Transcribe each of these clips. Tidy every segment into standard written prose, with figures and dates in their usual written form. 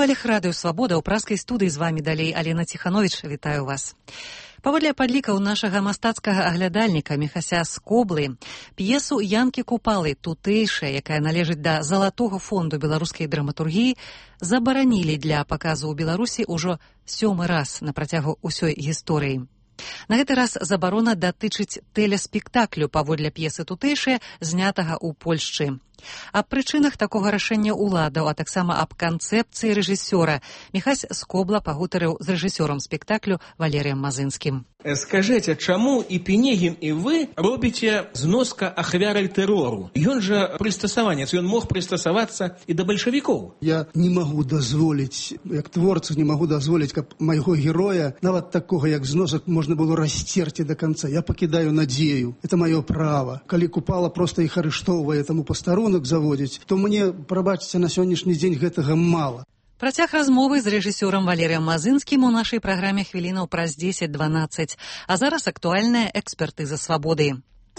Валіх, Радыё Свабода, ў праскай студыі з вамі далей Алена Ціхановіч, вітаю вас. Паводле падлікаў нашага мастацкага аглядальніка Міхася Скоблы, п'есу Янкі Купалы «Тутэйшая», якая належыць да Залатога фонду беларускай драматургіі, забаранілі для паказу ў Беларусі ўжо 7-й раз на працягу ўсёй гісторыі. На гэты раз забарона датычыць тэлеспектаклю паводле п'есы «Тутэйшая», знятага ў Польшчы. Аб прычынах такога рашэння ўладаў, а таксама аб канцэпцыі рэжысёра Міхась Скобла пагутарыў з рэжысёрам спектаклю Валерыем Мазынскім. Скажите, чаму і Пінегін, і вы робіце зноска ахвярай тэрору? Ён жа прыстасаванец, ён мог прыстасавацца і да бальшавікоў. Я не магу дазволіць, як творца не магу дазволіць, каб майго героя, нават такога, як зносак, можна было расцерці да канца. Я пакідаю надзею. Это маё права. Калі Купала проста іх арыштоўвае, таму пастарунак заводзіць, то мне, прабачце, на сённяшні дзень гэтага мала. Працяг размовы з рэжысёрам Валерыем Мазынскім у нашай праграме хвілінаў праз 10-12. А зараз актуальная экспертыза свабоды.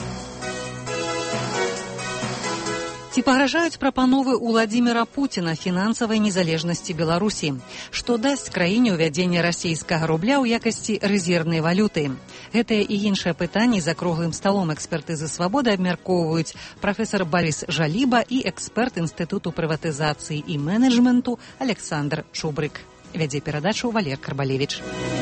Ці пагражаюць прапановы Уладзіміра Пуціна фінансавай незалежнасці Беларусі? Што дасць краіне ўвядзенне расійскага рубля ў якасці рэзервнай валюты? Гэтае і іншае пытанне за круглым сталом экспертызы свабоды абмяркоўваюць прафесар Барыс Жаліба і эксперт Інстытуту прыватызацыі і менеджменту Александр Чубрык. Вядзе перадачу Валер Карбалевіч.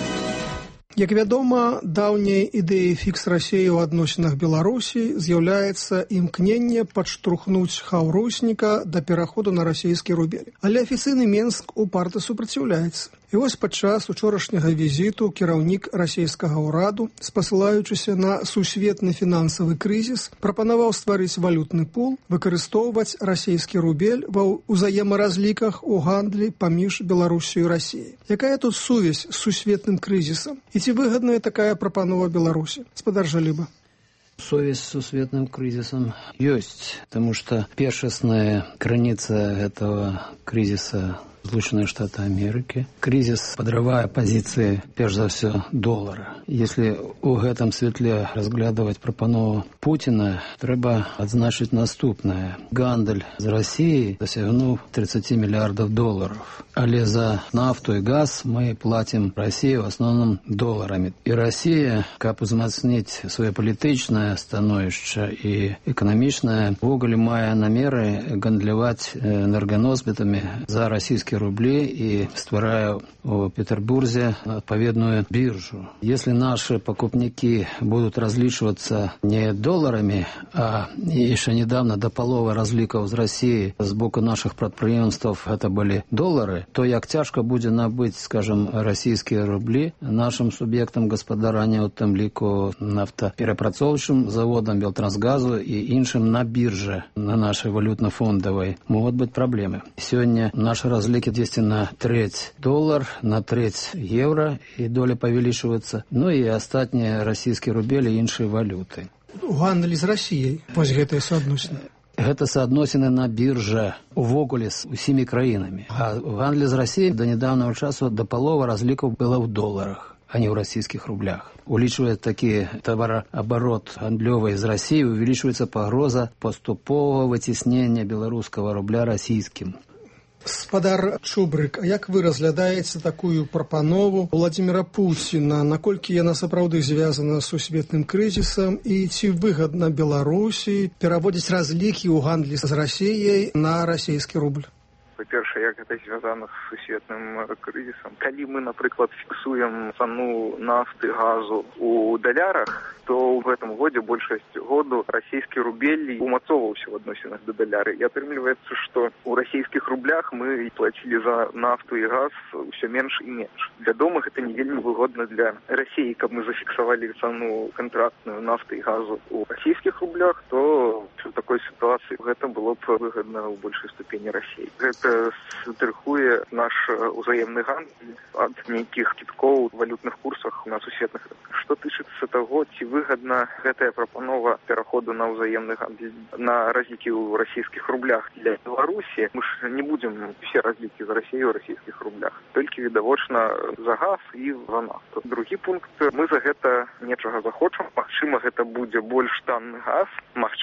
Як вядома, даўняй ідэяй фікс Расіі ў адносінах Беларусі з'яўляецца імкненне падштурхнуць хаўрусніка да пераходу на расійскі рубель. Але афіцыйны Менск упарта супраціўляецца. І вось падчас учорашняга візіту кіраўнік расійскага ўраду, спасылаючыся на сусветны фінансавы крызіс, прапанаваў стварыць валютны пул, выкарыстоўваць расійскі рубель ва ўзаемаразліках у гандлі паміж Беларусію і Расіяй. Якая тут сувязь з сусветным крызісам? І ці выгадная такая прапанова Беларусі? Спадар Жаліба. Совесть с сусветным кризисом есть, потому что першасная граница этого кризиса – Злученные Штаты Америки. Кризис подрывае позиции, перш за все, доллара. Если у гэтым святле разглядывать прапанову Путина, трэба адзначыць наступнае. Гандаль з Расіяй дасягнуў 30 миллиардов долларов. Але за нафту и газ мы платим России в основном долларами. И Россия, каб узмацніць свое палітычнае становішча і эканамічнае, ввогуле мае намеры гандляваць энерганосбітамі за расійскі рубли и ствараю в Петербурге отповедную биржу. Если наши покупники будут различиваться не долларами, а еще недавно до половы разликов из России с боку наших предприемств это были доллары, то як тяжко будет набыть, скажем, российские рубли нашим субъектам господарания, у тем лику нафтоперапрацоўчым заводам, Белтрансгазу и іншим на бирже, на нашей валютно-фондовой, могут быть проблемы. Сегодня наши разлики на треть доллар, на треть евро, и доля павялічваецца, ну и астатнія расійскія рубелі і іншыя валюты. Гандлі з Расіяй, вось гэтыя суадносіны. Гэта соотносины на бирже увогуле с усімі краінамі. А в гандлі з Расіяй до недавнего часу до половы разлікаў было в долларах, а не в российских рублях. Улічвая такі товарооборот гандлёвый з Расіяй, увеличивается пагроза поступового выцеснення беларускага рубля расійскім. Спадар Чубрык, а як вы разглядаеце такую прапанову Уладзіміра Пуціна, наколькі яна сапраўды звязана з сусветным крызісам і ці выгадна Беларусі пераводзіць разлікі ў гандлі з Расіяй на расійскі рубль? Па-першае, як гэта звязана з сусветным крызісам. Калі мы, напрыклад, фіксуем цану нафты, газу у далярах, то в этом году большасць году расійскі рубель умацоўваўся в адносінах да даляра. І атрымліваецца, што у расійскіх рублях мы плацілі за нафту і газ ўсё менш і менш. Вядома, гэта не вельмі выгодна для Расіі, каб мы зафіксавалі цану кантрактную нафты і газу у расійскіх рублях, то в такой сітуацыі гэта было б выгадна ў большай ступені Расіі. Гэта страхуе наш узаемны гандаль ад нейкіх кідкоў у валютных курсах на сусветных рынках. Што тычыцца таго, ці выгадна гэтая прапанова пераходу на ўзаемны гандаль на разлікі ў расійскіх рублях для Беларусі, мы ж не будзем все разлікі з Расіяй у расійскіх рублях, толькі відавочна за газ і за нафту. Другі пункт, мы за гэта нечага захочам, магчыма гэта будзе больш танны газ, магчыма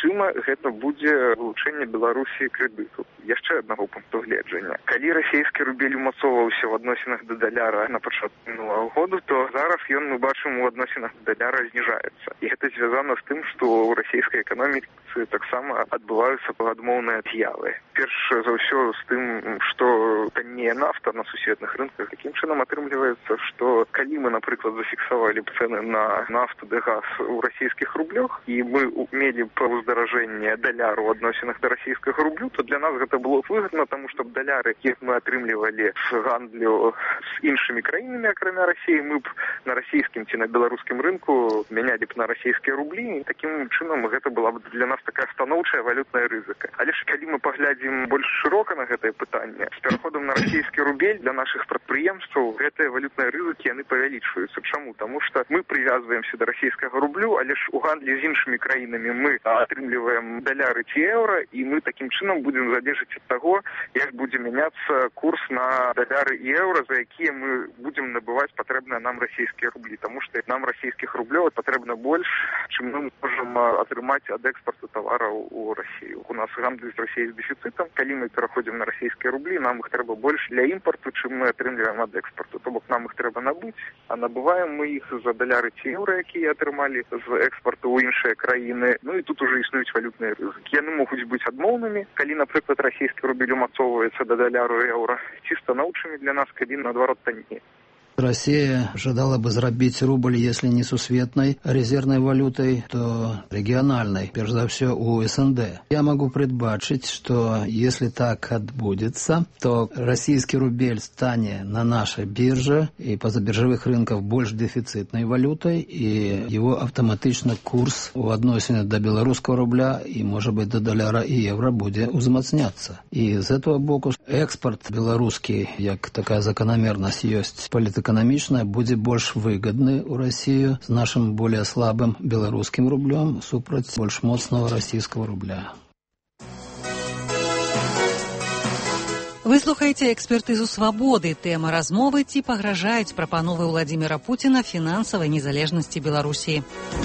гэта будзе вылучэнне Беларусі крэдыту. Яшчэ аднаго пункту гледжання. Калі расійскі рубель умацоўваўся ў адносінах да даляра на пачатку мінулага году, то зараз ён, мы бачым, у адносінах да даляра зніжаецца. І гэта звязана з тым, што ў расійскай эканоміцы таксама адбываюцца адмоўныя з'явы. Перш за ўсё з тым, што таннее нафта на сусветных рынках. Такім чынам атрымліваецца, што калі мы, напрыклад, зафіксавалі цэны на нафту ды газ у расійскіх рублях, і мы мелі ўздаражэнне даляру ў адносінах да расійскага рублю, то для нас гэта было выгадна, таму што даляры, якіх мы атрымлівалі з гандлю з іншымі краінамі, акрамя Расіі, мы б на расійскім ці на беларускім рынку мянялі б на расійскія рублі, і такім чынам гэта была б для нас такая станоўчая валютная рызыка. Але ж калі мы паглядзім больш шырока на гэтае пытанне, з пераходам на расійскі рубель для нашых прадпрыемстваў гэтыя валютныя рызыкі яны павялічваюцца. Чаму? Таму што мы прывязваемся да расійскага рублю, але ж у гандлі з іншымі краінамі мы атрымліваем даляры ці еўра, і мы такім чынам будзем залежаць ад таго, як будзе мяняцца курс на даляры і еўра, за якія мы будзем набываць патрэбныя нам расійскія рублі. Таму што нам расійскіх рублёў патрэбна больш, чым мы можам атрымаць ад экспарту тавараў у Расію. У нас гандаль з Расіяй з дэфіцытам. Калі мы пераходзім на расійскія рублі, нам іх трэба больш для імпарту, чым мы атрымліваем ад экспарту. То бок нам іх трэба набыць, а набываем мы іх за даляры ці еўра, якія атрымалі з экспарту ў іншыя краіны. Ну і тут уже існуюць валютныя рызыкі. Яны могуць быць адмоўнымі, калі, напрыклад, расійскі рубель умацоўваецца да даляру еўра, ці станоўчымі для нас, калі наадварот танней. Россия ожидала бы зарабить рубль, если не сусветной резервной валютой, то региональной, прежде за все у СНД. Я могу предбачить, что если так отбудется, то российский рубль станет на нашей бирже и по биржевых рынков больше дефицитной валютой, и его автоматично курс у адносіны до белорусского рубля и, может быть, до доллара и евро будет узмацняться. И с этого боку экспорт белорусский, как такая закономерность есть политэкономічная, будзе больш выгодны ў Расію з нашим более слабым беларускім рублем супраць больш моцнага расійскага рубля. Вы слухаеце экспертызу «Свабоды». Тэма размовы: ці пагражаюць прапановы Владзіміра Пуціна фінансавай незалежнасці Беларусі.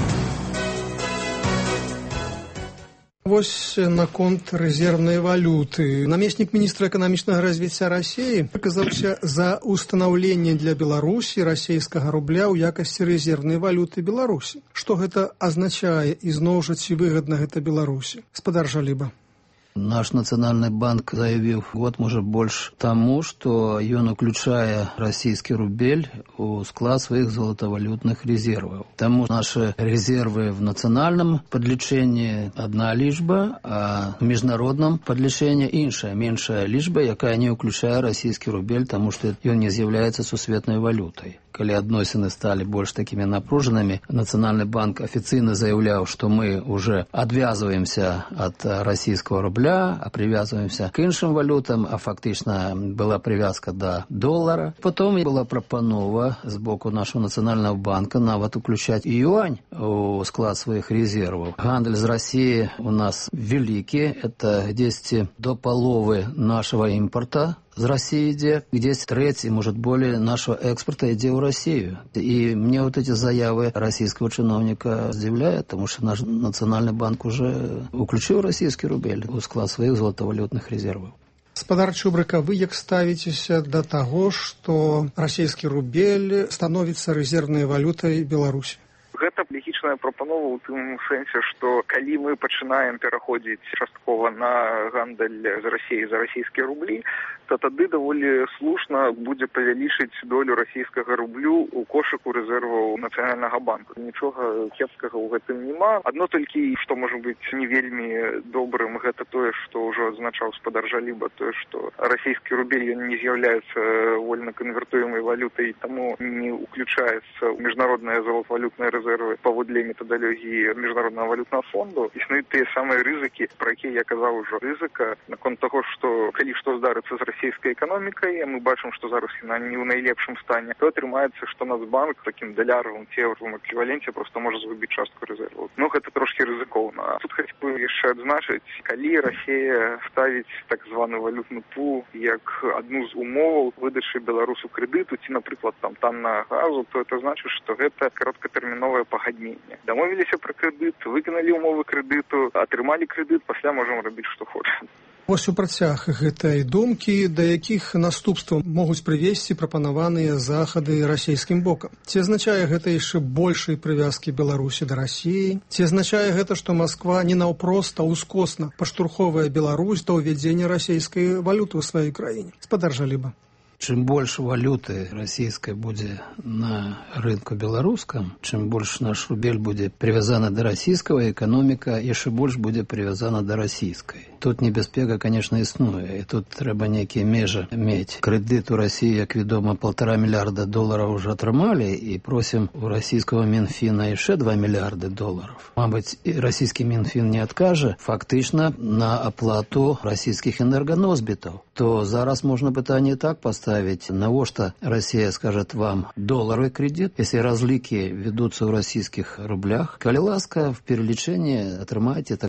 Вось наконт рэзервнай валюты. Намеснік міністра эканамічнага развіцця Расіі выказаўся за ўстанаўленне для Беларусі расійскага рубля ў якасці рэзервнай валюты Беларусі. Што гэта азначае і зноў жа ці выгадна гэта Беларусі? Спадар Жаліба. Наш Национальный банк заявил год, может, больше тому, что он уключает российский рубль в склад своих золотовалютных резервов. Тому наши резервы в национальном подліченні одна лічба, а в международном подліченні іншая, меньшая лічба, якая не уключает российский рубль, потому что он не является сусветной валютой. Коли адносіны стали больше такими напруженными, Национальный банк официально заявлял, что мы уже отвязываемся от российского рубля, а привязываемся к іншим валютам, а фактично была привязка до доллара. Потом была пропанова с боку нашего Национального банка нават уключать юань в склад своих резервов. Гандаль с Россией у нас великий, это 10 до половы нашего импорта з России идет, где треть, может, более нашего экспорта идет в Россию. И мне вот эти заявы российского чиновника удивляют, потому что наш Национальный банк уже уключил российский рубль в склад своих золотовалютных резервов. Спадар Чубрыка, вы як ставіцеся да таго, што расійскі рубель становіцца рэзервнай валютай Беларусі? Гэта логічная прапанова ў тым сэнсе, што калі мы пачынаем пераходзіць часткова на гандаль з Расіяй за расійскія рублі, то тады даволі слушна будзе павялічыць долю расійскага рублю ў кошыку рэзерваў Нацыянальнага банку. Нічога кепскага ў гэтым няма. Адно толькі, што можа быць не вельмі добрым, гэта тое, што ўжо адзначаў спадар Жаліба, тое, што расійскі рубель ён не з'яўляецца вольна канвертуемай валютай, таму не уключаецца ў міжнародныя золотавалютныя рэзервы паводле метадалогіі Міжнароднага валютнага фонду. Існуюць тыя самыя рызыкі, пра якія я казаў ужо. Рызыка наконт таго, што калі што здарыцца з расійскай эканомікай, мы бачым, што зараз яна не ў найлепшым стане, то атрымаецца, што Нацбанк такім даляровым ці еўровым эквіваленце проста можа згубіць частку рэзерваў. Ну, гэта трошкі рызыкоўна. Тут хацеў бы яшчэ адзначыць, калі Расія ставіць так званы валютны пул як адну з умоваў выдачы беларусу крэдыту ці, напрыклад, там таннага газу, то это значыць, што гэта кароткатэрміновая новае пагадненне. Дамовіліся пра крэдыт, выканалі ўмовы крэдыту, атрымалі крэдыт, пасля можам рабіць што хочам. Вось у працяг гэтай думкі, да якіх наступстваў могуць прывесці прапанаваныя захады расійскім бокам. Ці азначае гэта яшчэ большай прывязкі Беларусі да Расіі? Ці азначае гэта, што Масква не наўпрост, а ўскосна паштурховае Беларусь да ўвядзення расійскай валюты ў сваёй краіне? Спадар Жаліба. Чым больш валюты расійскай будзе на рынку беларускам, чым больш наш рубель будзе прывязана да расійскага, эканоміка яшчэ больш будзе прывязана да расійскай. Тут небяспека, конечно, існуе, і тут трэба нейкія межы мець. Крэдыт у Расіі, як вядома, $1,5 мільярда ўжо атрымалі, і просім у расійскага Мінфіна яшчэ $2 мільярды. Мабыць, і расійскі Мінфін не адкажа фактычна на аплату расійскіх энерганосбітаў. То зараз можна пытанне так поставить, навошта Россия скажет вам долларовый кредит, если разлики ведутся в российских рублях. Коли ласка, в перелічении отрымайте